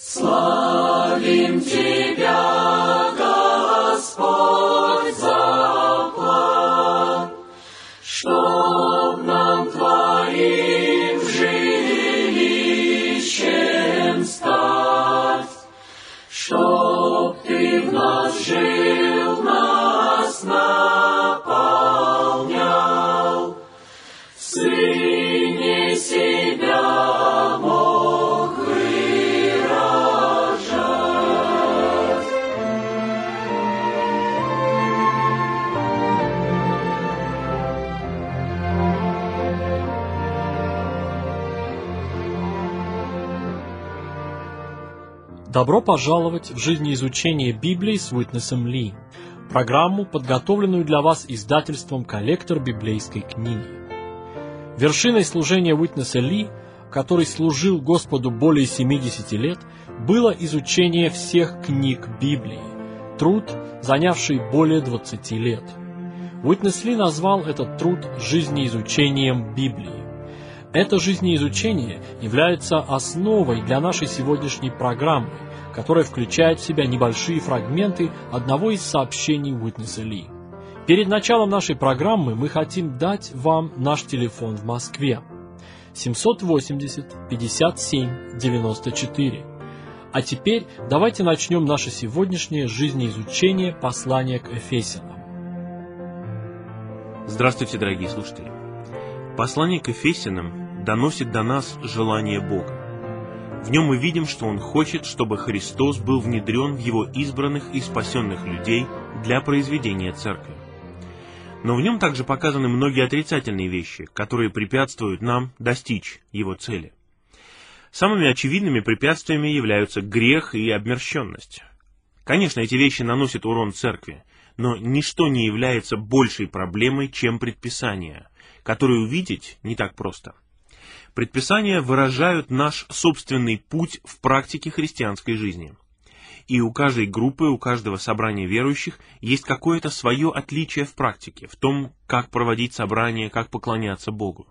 Славим Тебя, Господь, за план, чтоб нам Твоим жилищем стать, чтоб Ты в нас жил, нас наполнял, в Сыне себя мог выражать. Добро пожаловать в жизнеизучение Библии с Уитнесом Ли, программу, подготовленную для вас издательством «Коллектор библейской книги». Вершиной служения Уитнеса Ли, который служил Господу более 70 лет, было изучение всех книг Библии, труд, занявший более 20 лет. Уитнес Ли назвал этот труд жизнеизучением Библии. Это жизнеизучение является основой для нашей сегодняшней программы, которая включает в себя небольшие фрагменты одного из сообщений Уитнеса Ли. Перед началом нашей программы мы хотим дать вам наш телефон в Москве 780-57-94. А теперь давайте начнем наше сегодняшнее жизнеизучение послания к Ефесянам. Здравствуйте, дорогие слушатели! Послание к Ефесянам доносит до нас желание Бога. В нем мы видим, что Он хочет, чтобы Христос был внедрен в Его избранных и спасенных людей для произведения Церкви. Но в нем также показаны многие отрицательные вещи, которые препятствуют нам достичь Его цели. Самыми очевидными препятствиями являются грех и обмерщенность. Конечно, эти вещи наносят урон Церкви, но ничто не является большей проблемой, чем предписания, которые увидеть не так просто. Предписания выражают наш собственный путь в практике христианской жизни. И у каждой группы, у каждого собрания верующих есть какое-то свое отличие в практике, в том, как проводить собрания, как поклоняться Богу.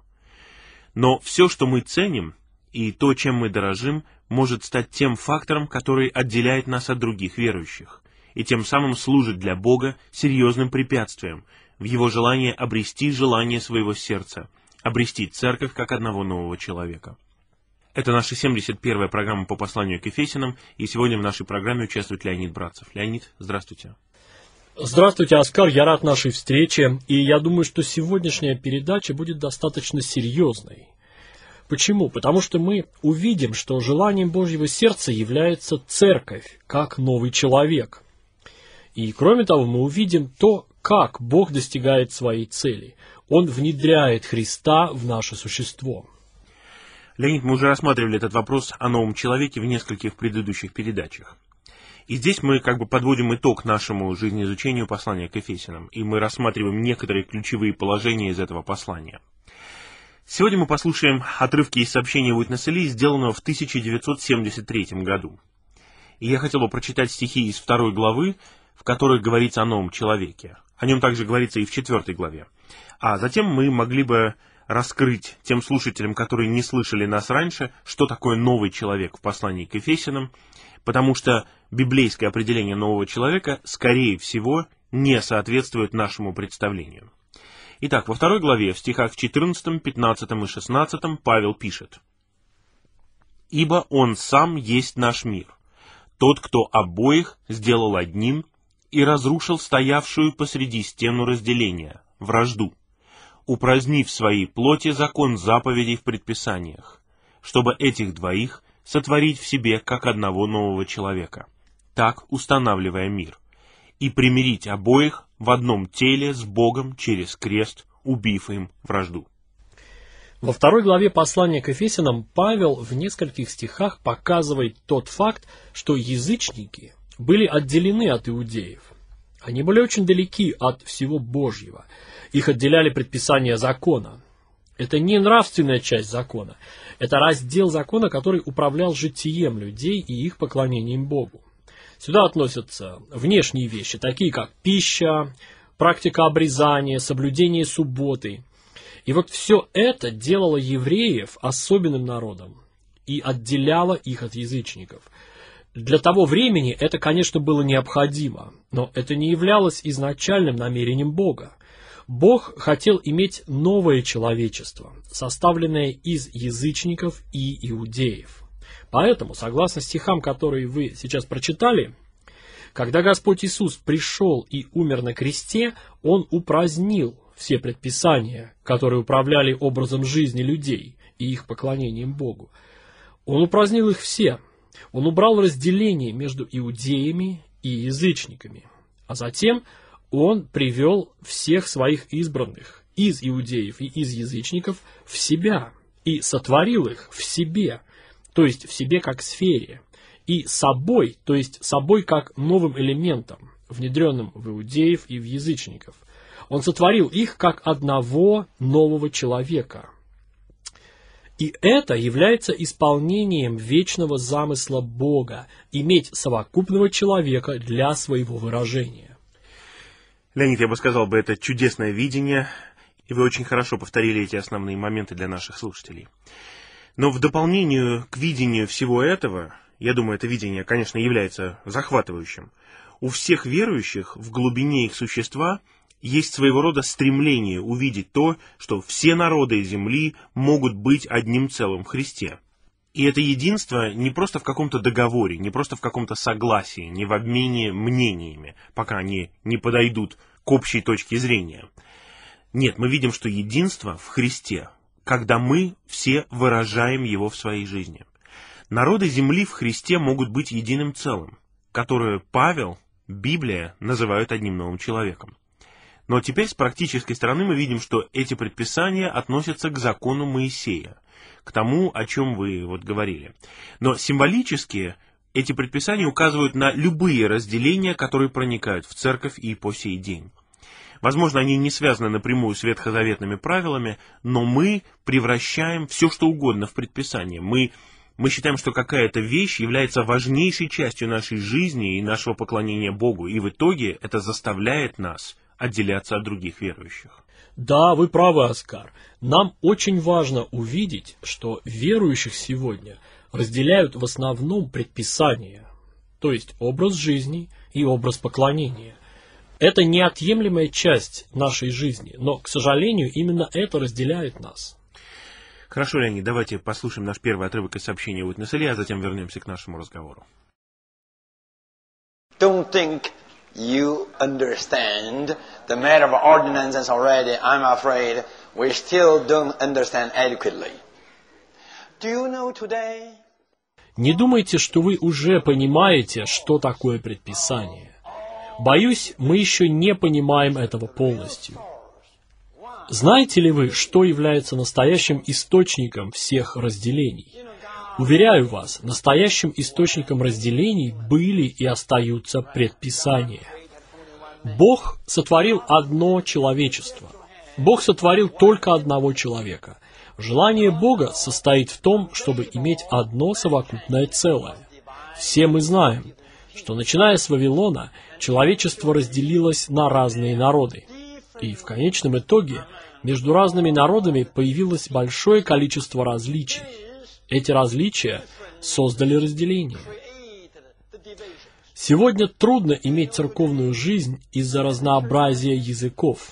Но все, что мы ценим, и то, чем мы дорожим, может стать тем фактором, который отделяет нас от других верующих, и тем самым служит для Бога серьезным препятствием в Его желании обрести желание своего сердца, обрести церковь как одного нового человека. Это наша 71-я программа по посланию к Ефесянам, и сегодня в нашей программе участвует Леонид Братцев. Леонид, здравствуйте. Здравствуйте, Оскар, я рад нашей встрече, и я думаю, что сегодняшняя передача будет достаточно серьезной. Почему? Потому что мы увидим, что желанием Божьего сердца является церковь, как новый человек. И кроме того, мы увидим то, как Бог достигает своей цели. Он внедряет Христа в наше существо. Леонид, мы уже рассматривали этот вопрос о новом человеке в нескольких предыдущих передачах. И здесь мы подводим итог нашему жизнеизучению послания к Ефесянам, и мы рассматриваем некоторые ключевые положения из этого послания. Сегодня мы послушаем отрывки из сообщения Уитнеса Ли, сделанного в 1973 году. И я хотел бы прочитать стихи из 2 главы, в которых говорится о новом человеке. О нем также говорится и в 4 главе. А затем мы могли бы раскрыть тем слушателям, которые не слышали нас раньше, что такое новый человек в послании к Ефесянам, потому что библейское определение нового человека, скорее всего, не соответствует нашему представлению. Итак, во 2 главе, в стихах 14, 15 и 16 Павел пишет: «Ибо Он сам есть наш мир, тот, кто обоих сделал одним и разрушил стоявшую посреди стену разделения, вражду, упразднив в своей плоти закон заповедей в предписаниях, чтобы этих двоих сотворить в себе как одного нового человека, так устанавливая мир, и примирить обоих в одном теле с Богом через крест, убив им вражду». Во 2 главе послания к Ефесянам Павел в нескольких стихах показывает тот факт, что язычники были отделены от иудеев. Они были очень далеки от всего Божьего. Их отделяли предписания закона. Это не нравственная часть закона. Это раздел закона, который управлял житием людей и их поклонением Богу. Сюда относятся внешние вещи, такие как пища, практика обрезания, соблюдение субботы. И вот все это делало евреев особенным народом. и отделяло их от язычников. Для того времени это, конечно, было необходимо, но это не являлось изначальным намерением Бога. Бог хотел иметь новое человечество, составленное из язычников и иудеев. Поэтому, согласно стихам, которые вы сейчас прочитали, когда Господь Иисус пришел и умер на кресте, Он упразднил все предписания, которые управляли образом жизни людей и их поклонением Богу. Он упразднил их все. Он убрал разделение между иудеями и язычниками. А затем Он привел всех своих избранных из иудеев и из язычников в себя и сотворил их в себе, то есть в себе как сфере, и собой, то есть собой как новым элементом, внедренным в иудеев и в язычников. Он сотворил их как одного нового человека. И это является исполнением вечного замысла Бога – иметь совокупного человека для своего выражения. Леонид, я бы сказал, это чудесное видение, и вы очень хорошо повторили эти основные моменты для наших слушателей. Но в дополнение к видению всего этого, я думаю, это видение, конечно, является захватывающим, у всех верующих в глубине их существа есть своего рода стремление увидеть то, что все народы земли могут быть одним целым в Христе. И это единство не просто в каком-то договоре, не просто в каком-то согласии, не в обмене мнениями, пока они не подойдут к общей точке зрения. Нет, мы видим, что единство в Христе, когда мы все выражаем его в своей жизни. Народы земли в Христе могут быть единым целым, которое Павел, Библия называют одним новым человеком. Но теперь с практической стороны мы видим, что эти предписания относятся к закону Моисея, к тому, о чем вы говорили. Но символически эти предписания указывают на любые разделения, которые проникают в церковь и по сей день. Возможно, они не связаны напрямую с ветхозаветными правилами, но мы превращаем все, что угодно в предписание. Мы считаем, что какая-то вещь является важнейшей частью нашей жизни и нашего поклонения Богу, и в итоге это заставляет нас отделяться от других верующих. Да, вы правы, Оскар. Нам очень важно увидеть, что верующих сегодня разделяют в основном предписания, то есть образ жизни и образ поклонения. Это неотъемлемая часть нашей жизни, но, к сожалению, именно это разделяет нас. Хорошо, Леонид, давайте послушаем наш первый отрывок из сообщения Уитнес Ли, а затем вернемся к нашему разговору. Don't think you understand the matter of ordinances already. I'm afraid we still don't understand adequately. Do you know today? Не думайте, что вы уже понимаете, что такое предписание. Боюсь, мы еще не понимаем этого полностью. Знаете ли вы, что является настоящим источником всех разделений? Уверяю вас, настоящим источником разделений были и остаются предписания. Бог сотворил одно человечество. Бог сотворил только одного человека. Желание Бога состоит в том, чтобы иметь одно совокупное целое. Все мы знаем, что начиная с Вавилона, человечество разделилось на разные народы. И в конечном итоге между разными народами появилось большое количество различий. Эти различия создали разделение. Сегодня трудно иметь церковную жизнь из-за разнообразия языков.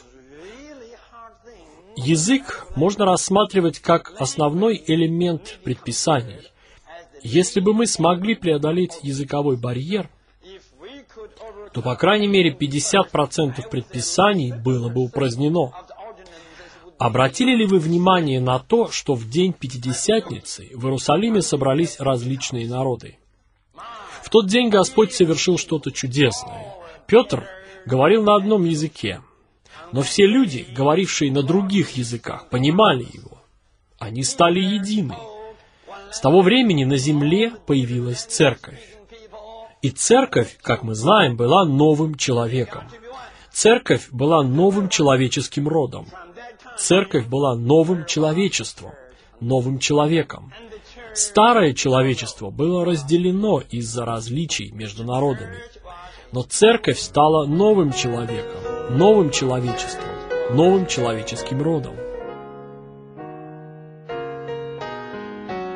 Язык можно рассматривать как основной элемент предписаний. Если бы мы смогли преодолеть языковой барьер, то, по крайней мере, 50% предписаний было бы упразднено. Обратили ли вы внимание на то, что в день Пятидесятницы в Иерусалиме собрались различные народы? В тот день Господь совершил что-то чудесное. Петр говорил на одном языке, но все люди, говорившие на других языках, понимали его. Они стали едины. С того времени на земле появилась церковь. И церковь, как мы знаем, была новым человеком. Церковь была новым человеческим родом. Церковь была новым человечеством, новым человеком. Старое человечество было разделено из-за различий между народами. Но церковь стала новым человеком, новым человечеством, новым человеческим родом.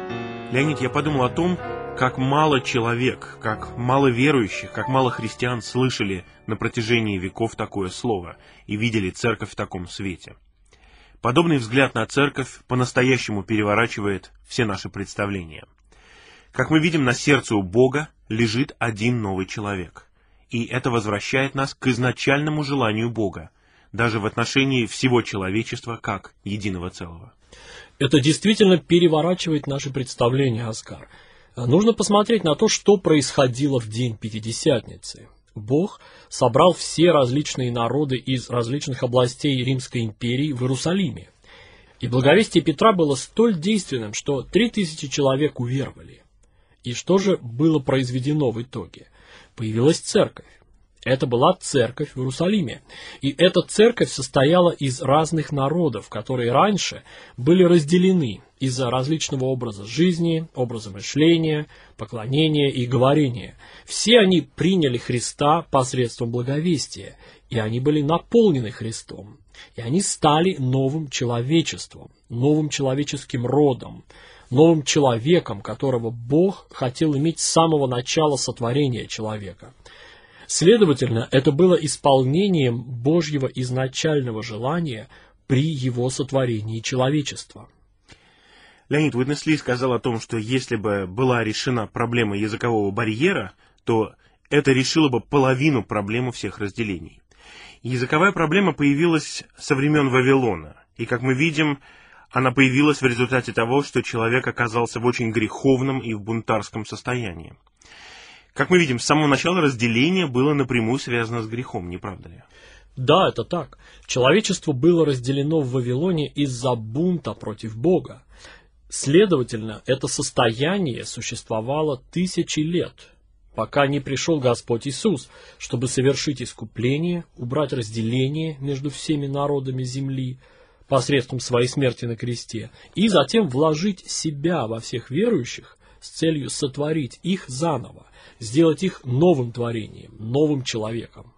Леонид, я подумал о том, как мало человек, как мало верующих, как мало христиан слышали на протяжении веков такое слово и видели церковь в таком свете. Подобный взгляд на церковь по-настоящему переворачивает все наши представления. Как мы видим, на сердце у Бога лежит один новый человек. И это возвращает нас к изначальному желанию Бога, даже в отношении всего человечества как единого целого. Это действительно переворачивает наши представления, Оскар. Нужно посмотреть на то, что происходило в день Пятидесятницы. Бог собрал все различные народы из различных областей Римской империи в Иерусалиме. И благовестие Петра было столь действенным, что 3000 человек уверовали. И что же было произведено в итоге? Появилась церковь. Это была церковь в Иерусалиме. И эта церковь состояла из разных народов, которые раньше были разделены из-за различного образа жизни, образа мышления, поклонения и говорения. Все они приняли Христа посредством благовестия, и они были наполнены Христом. И они стали новым человечеством, новым человеческим родом, новым человеком, которого Бог хотел иметь с самого начала сотворения человека. Следовательно, это было исполнением Божьего изначального желания при его сотворении человечества. Леонид, Уитнес Ли сказал о том, что если бы была решена проблема языкового барьера, то это решило бы половину проблемы всех разделений. Языковая проблема появилась со времен Вавилона, и, как мы видим, она появилась в результате того, что человек оказался в очень греховном и в бунтарском состоянии. Как мы видим, с самого начала разделение было напрямую связано с грехом, не правда ли? Да, это так. Человечество было разделено в Вавилоне из-за бунта против Бога. Следовательно, это состояние существовало 1000 лет, пока не пришел Господь Иисус, чтобы совершить искупление, убрать разделение между всеми народами земли посредством своей смерти на кресте, и затем вложить себя во всех верующих с целью сотворить их заново, сделать их новым творением, новым человеком.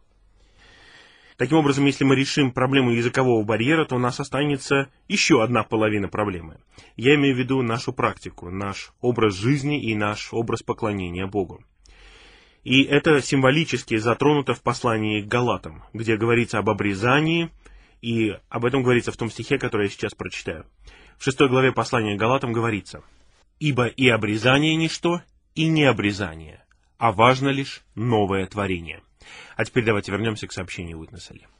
Таким образом, если мы решим проблему языкового барьера, то у нас останется еще одна половина проблемы. Я имею в виду нашу практику, наш образ жизни и наш образ поклонения Богу. И это символически затронуто в послании к Галатам, где говорится об обрезании, и об этом говорится в том стихе, который я сейчас прочитаю. В 6 главе послания к Галатам говорится: «Ибо и обрезание ничто, и не обрезание, а важно лишь новое творение». А теперь давайте вернемся к сообщению Уитнеса Ли.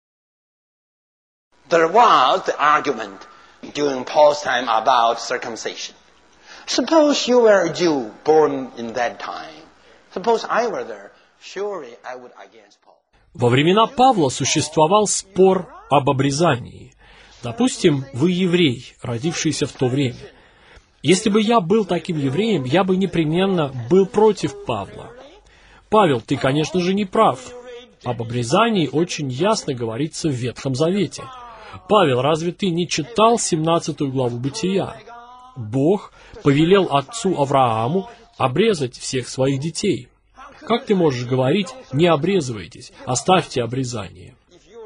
There was the argument during Paul's time about circumcision. Suppose you were a Jew born in that time. Suppose I were there. Surely I would against Paul. Во времена Павла существовал спор об обрезании. Допустим, вы еврей, родившийся в то время. Если бы я был таким евреем, я бы непременно был против Павла. Павел, ты, конечно же, не прав. Об обрезании очень ясно говорится в Ветхом Завете. Павел, разве ты не читал 17 главу Бытия? Бог повелел отцу Аврааму обрезать всех своих детей. Как ты можешь говорить: не обрезывайтесь, оставьте обрезание?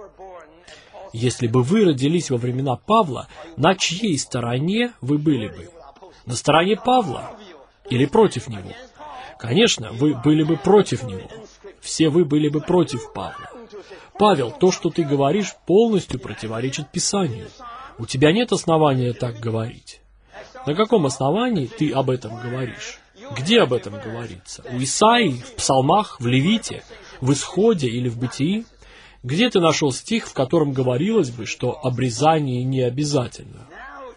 Если бы вы родились во времена Павла, на чьей стороне вы были бы? На стороне Павла или против него? Конечно, вы были бы против него. Все вы были бы против Павла. Павел, то, что ты говоришь, полностью противоречит Писанию. У тебя нет основания так говорить. На каком основании ты об этом говоришь? Где об этом говорится? У Исаии, в Псалмах, в Левите, в Исходе или в Бытии? Где ты нашел стих, в котором говорилось бы, что обрезание не обязательно?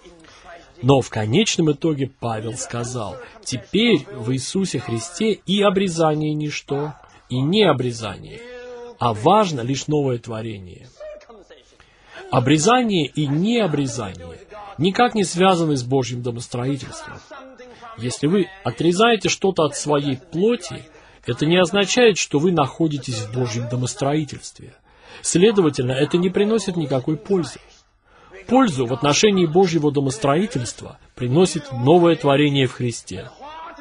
Но в конечном итоге Павел сказал: теперь в Иисусе Христе и обрезание ничто, и не обрезание, а важно лишь новое творение. Обрезание и не обрезание никак не связаны с Божьим домостроительством. Если вы отрезаете что-то от своей плоти, это не означает, что вы находитесь в Божьем домостроительстве. Следовательно, это не приносит никакой пользы. Пользу в отношении Божьего домостроительства приносит новое творение в Христе.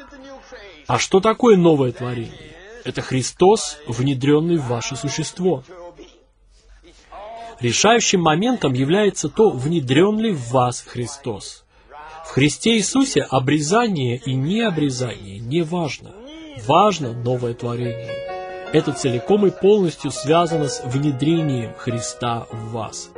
А что такое новое творение? Это Христос, внедренный в ваше существо. Решающим моментом является то, внедрен ли в вас Христос. В В Христе Иисусе обрезание и необрезание не важно. Важно новое творение. Это целиком и полностью связано с внедрением Христа в вас.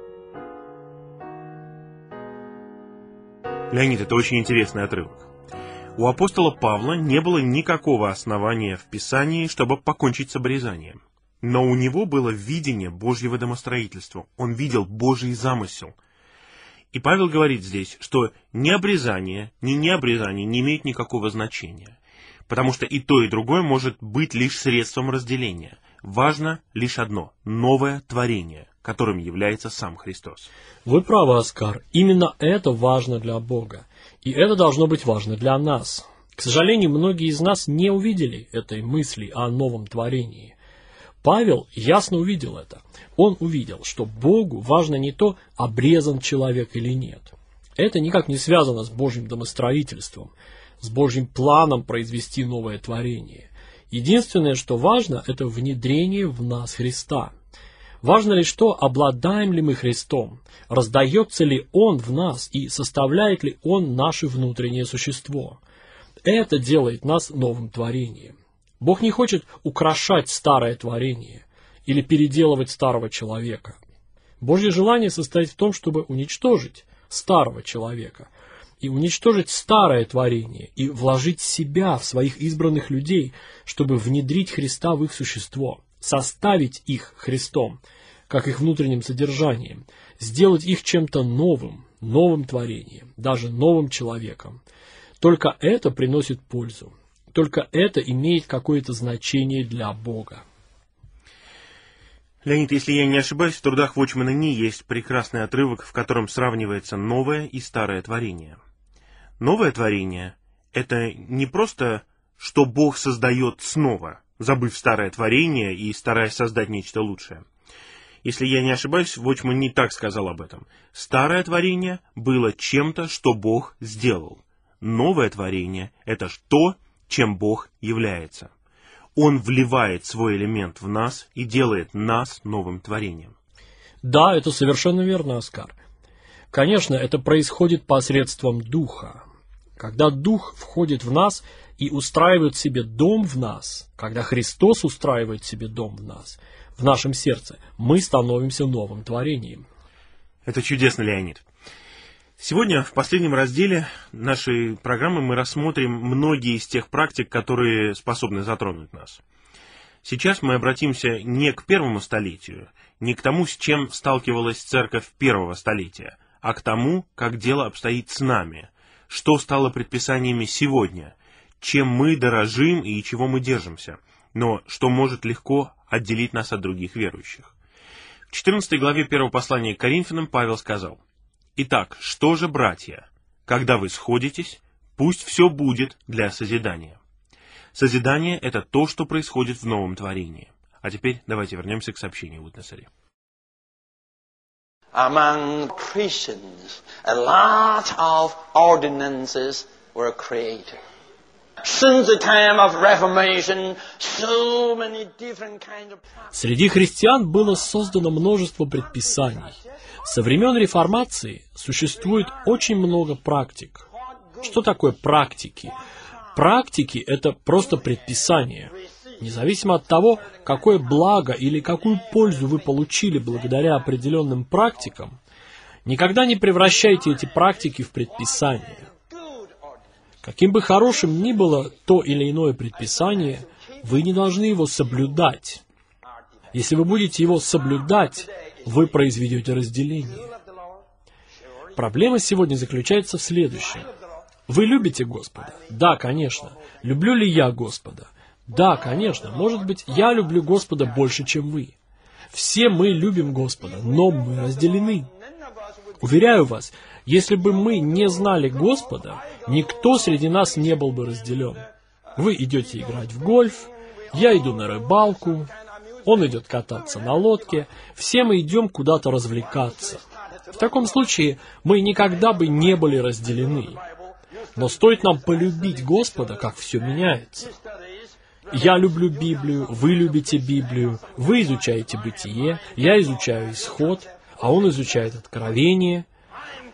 Леонид, это очень интересный отрывок. У апостола Павла не было никакого основания в Писании, чтобы покончить с обрезанием. Но у него было видение Божьего домостроительства. Он видел Божий замысел. И Павел говорит здесь, что ни обрезание, ни необрезание не имеют никакого значения. Потому что и то, и другое может быть лишь средством разделения. Важно лишь одно – новое творение, которым является сам Христос. Вы правы, Оскар. Именно это важно для Бога. И это должно быть важно для нас. К сожалению, многие из нас не увидели этой мысли о новом творении. Павел ясно увидел это. Он увидел, что Богу важно не то, обрезан человек или нет. Это никак не связано с Божьим домостроительством, с Божьим планом произвести новое творение. Единственное, что важно, это внедрение в нас Христа. Важно лишь то, обладаем ли мы Христом, раздается ли Он в нас и составляет ли Он наше внутреннее существо. Это делает нас новым творением. Бог не хочет украшать старое творение или переделывать старого человека. Божье желание состоит в том, чтобы уничтожить старого человека и уничтожить старое творение и вложить себя в своих избранных людей, чтобы внедрить Христа в их существо, составить их Христом, как их внутренним содержанием, сделать их чем-то новым, новым творением, даже новым человеком. Только это приносит пользу. Только это имеет какое-то значение для Бога. Леонид, если я не ошибаюсь, в трудах Watchman Nee есть прекрасный отрывок, в котором сравнивается новое и старое творение. Новое творение – это не просто, что Бог создает снова, забыв старое творение и стараясь создать нечто лучшее. Если я не ошибаюсь, Watchman Nee так сказал об этом. Старое творение было чем-то, что Бог сделал. Новое творение – это то, чем Бог является. Он вливает свой элемент в нас и делает нас новым творением. Да, это совершенно верно, Оскар. Конечно, это происходит посредством Духа. Когда Дух входит в нас и устраивает себе дом в нас, когда Христос устраивает себе дом в нас, в нашем сердце, мы становимся новым творением. Это чудесно, Леонид. Сегодня в последнем разделе нашей программы мы рассмотрим многие из тех практик, которые способны затронуть нас. Сейчас мы обратимся не к первому столетию, не к тому, с чем сталкивалась церковь первого столетия, а к тому, как дело обстоит с нами, что стало предписаниями сегодня, чем мы дорожим и чего мы держимся, но что может легко отделить нас от других верующих. В 14 главе первого послания к Коринфянам Павел сказал: «Итак, что же, братья, когда вы сходитесь, пусть все будет для созидания». Созидание – это то, что происходит в новом творении. А теперь давайте вернемся к сообщению Witness Lee. Among Christians, a lot of ordinances were created. Since the time of Reformation, so many different kinds of... Среди христиан было создано множество предписаний. Со времен Реформации существует очень много практик. Что такое практики? Практики – это просто предписания. Независимо от того, какое благо или какую пользу вы получили благодаря определенным практикам, никогда не превращайте эти практики в предписания. Каким бы хорошим ни было то или иное предписание, вы не должны его соблюдать. Если вы будете его соблюдать, вы произведете разделение. Проблема сегодня заключается в следующем. Вы любите Господа? Да, конечно. Люблю ли я Господа? Да, конечно. Может быть, я люблю Господа больше, чем вы. Все мы любим Господа, но мы разделены. Уверяю вас, если бы мы не знали Господа, никто среди нас не был бы разделен. Вы идете играть в гольф, я иду на рыбалку, он идет кататься на лодке, все мы идем куда-то развлекаться. В таком случае мы никогда бы не были разделены. Но стоит нам полюбить Господа, как все меняется. Я люблю Библию, вы любите Библию, вы изучаете Бытие, я изучаю Исход, а он изучает Откровение.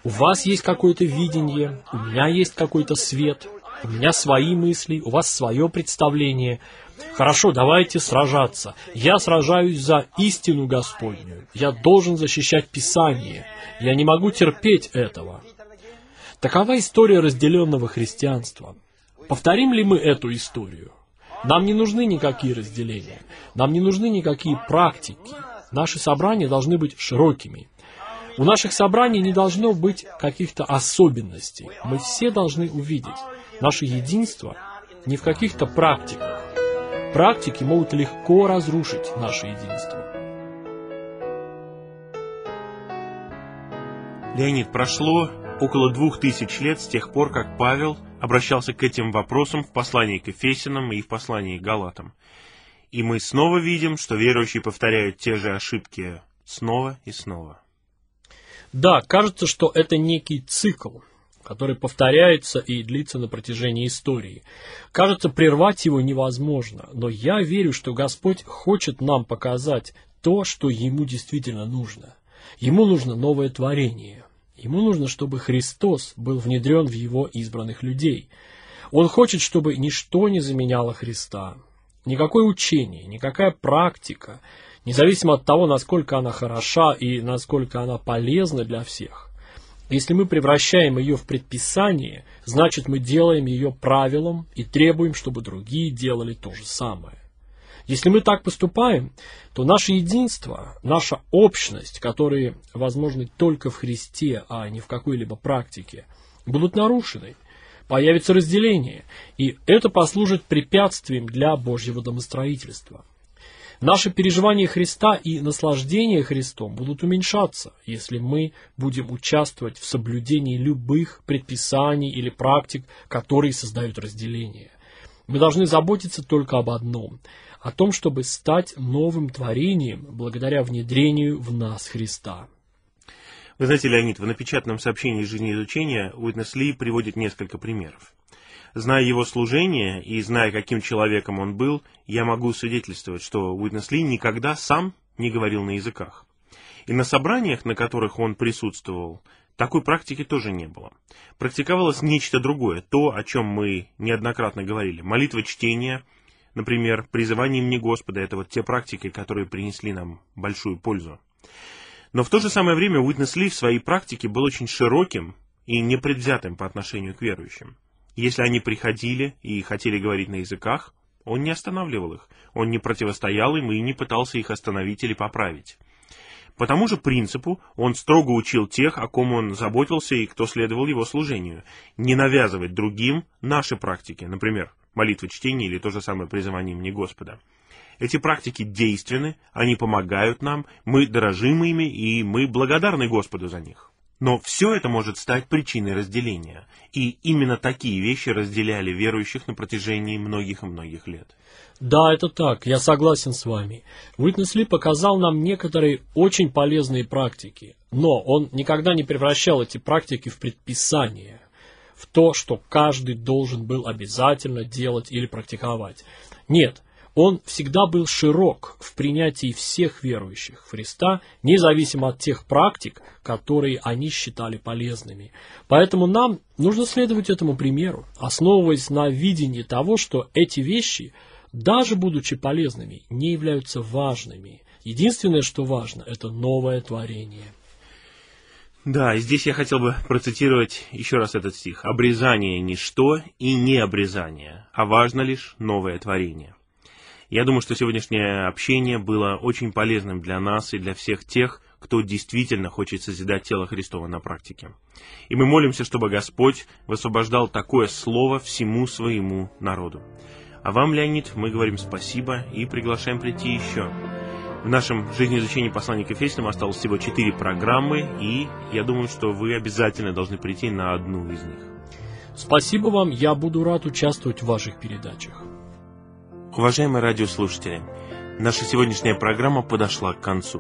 У вас есть какое-то видение, у меня есть какой-то свет, у меня свои мысли, у вас свое представление. Хорошо, давайте сражаться. Я сражаюсь за истину Господню. Я должен защищать Писание. Я не могу терпеть этого. Такова история разделенного христианства. Повторим ли мы эту историю? Нам не нужны никакие разделения. Нам не нужны никакие практики. Наши собрания должны быть широкими. У наших собраний не должно быть каких-то особенностей. Мы все должны увидеть. Наше единство не в каких-то практиках. Практики могут легко разрушить наше единство. Леонид, прошло около 2000 лет с тех пор, как Павел обращался к этим вопросам в послании к Ефесянам и в послании к Галатам. И мы снова видим, что верующие повторяют те же ошибки снова и снова. Да, кажется, что это некий цикл, который повторяется и длится на протяжении истории. Кажется, прервать его невозможно, но я верю, что Господь хочет нам показать то, что Ему действительно нужно. Ему нужно новое творение. Ему нужно, чтобы Христос был внедрен в Его избранных людей. Он хочет, чтобы ничто не заменяло Христа. Никакое учение, никакая практика, независимо от того, насколько она хороша и насколько она полезна для всех. Если мы превращаем ее в предписание, значит мы делаем ее правилом и требуем, чтобы другие делали то же самое. Если мы так поступаем, то наше единство, наша общность, которые возможны только в Христе, а не в какой-либо практике, будут нарушены. Появится разделение, и это послужит препятствием для Божьего домостроительства. Наши переживания Христа и наслаждение Христом будут уменьшаться, если мы будем участвовать в соблюдении любых предписаний или практик, которые создают разделение. Мы должны заботиться только об одном – о том, чтобы стать новым творением благодаря внедрению в нас Христа. Вы знаете, Леонид, в напечатанном сообщении жизнеизучения Уитнес Ли приводит несколько примеров. Зная его служение и зная, каким человеком он был, я могу свидетельствовать, что Уитнес Ли никогда сам не говорил на языках. И на собраниях, на которых он присутствовал, такой практики тоже не было. Практиковалось нечто другое, то, о чем мы неоднократно говорили. Молитва чтения, например, призывание имени Господа, это вот те практики, которые принесли нам большую пользу. Но в то же самое время Уитнес Ли в своей практике был очень широким и непредвзятым по отношению к верующим. Если они приходили и хотели говорить на языках, он не останавливал их, он не противостоял им и не пытался их остановить или поправить. По тому же принципу он строго учил тех, о ком он заботился и кто следовал его служению, не навязывать другим наши практики, например, молитва чтения или то же самое призывание имени Господа. Эти практики действенны, они помогают нам, мы дорожим ими и мы благодарны Господу за них. Но все это может стать причиной разделения, и именно такие вещи разделяли верующих на протяжении многих и многих лет. Да, это так, я согласен с вами. Уитнес Ли показал нам некоторые очень полезные практики, но он никогда не превращал эти практики в предписание, в то, что каждый должен был обязательно делать или практиковать. Нет, он всегда был широк в принятии всех верующих в Христа, независимо от тех практик, которые они считали полезными. Поэтому нам нужно следовать этому примеру, основываясь на видении того, что эти вещи, даже будучи полезными, не являются важными. Единственное, что важно, это новое творение. Да, и здесь я хотел бы процитировать еще раз этот стих. «Обрезание – ничто и не обрезание, а важно лишь новое творение». Я думаю, что сегодняшнее общение было очень полезным для нас и для всех тех, кто действительно хочет созидать тело Христово на практике. И мы молимся, чтобы Господь высвобождал такое слово всему своему народу. А вам, Леонид, мы говорим спасибо и приглашаем прийти еще. В нашем жизнеизучении послания к Ефесянам осталось всего 4 программы, и я думаю, что вы обязательно должны прийти на одну из них. Спасибо вам, я буду рад участвовать в ваших передачах. Уважаемые радиослушатели, наша сегодняшняя программа подошла к концу.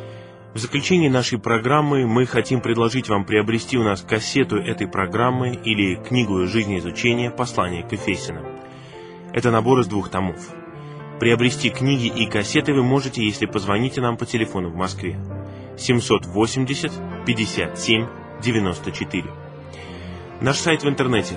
В заключении нашей программы мы хотим предложить вам приобрести у нас кассету этой программы или книгу жизнеизучения «Послание к Ефесянам». Это набор из 2 томов. Приобрести книги и кассеты вы можете, если позвоните нам по телефону в Москве 780 57 94. Наш сайт в интернете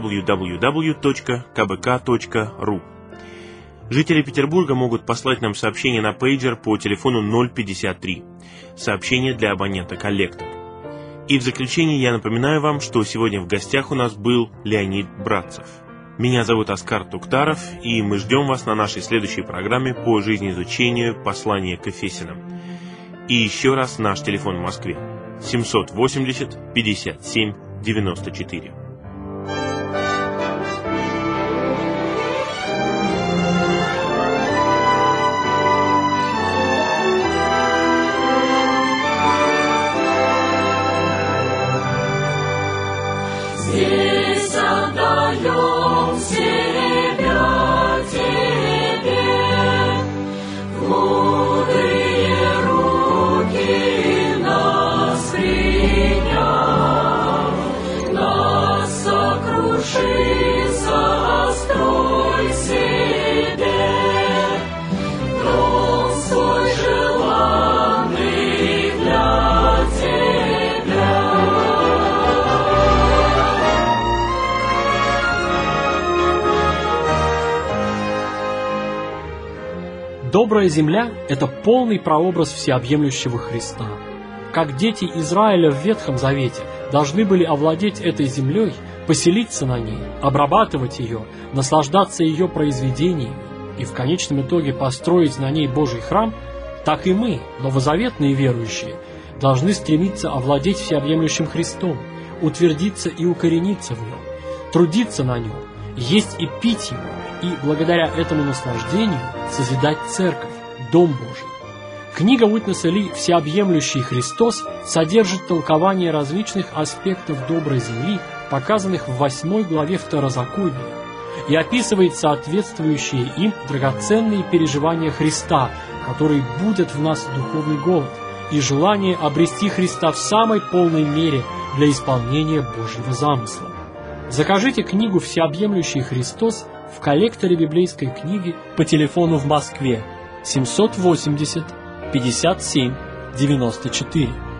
www.kbk.ru. Жители Петербурга могут послать нам сообщение на пейджер по телефону 053. Сообщение для абонента «Коллектор». И в заключение я напоминаю вам, что сегодня в гостях у нас был Леонид Братцев. Меня зовут Оскар Туктаров, и мы ждем вас на нашей следующей программе по жизнеизучению послания к Ефесянам. И еще раз наш телефон в Москве 780 57 94. Здесь отдаем себя Тебе, в мудрые руки нас приняв, нас сокруши, сострой себе, дом свой желанный для Тебя. Добрая земля – это полный прообраз всеобъемлющего Христа. Как дети Израиля в Ветхом Завете должны были овладеть этой землей, поселиться на ней, обрабатывать ее, наслаждаться ее произведениями и в конечном итоге построить на ней Божий храм, так и мы, новозаветные верующие, должны стремиться овладеть всеобъемлющим Христом, утвердиться и укорениться в нем, трудиться на нем, есть и пить его, и благодаря этому наслаждению созидать церковь, Дом Божий. Книга Уитнеса Ли «Всеобъемлющий Христос» содержит толкование различных аспектов доброй земли, показанных в 8 главе Второзакония, и описывает соответствующие им драгоценные переживания Христа, которые будят в нас духовный голод и желание обрести Христа в самой полной мере для исполнения Божьего замысла. Закажите книгу «Всеобъемлющий Христос» в коллекторе библейской книги по телефону в Москве 780 57 94.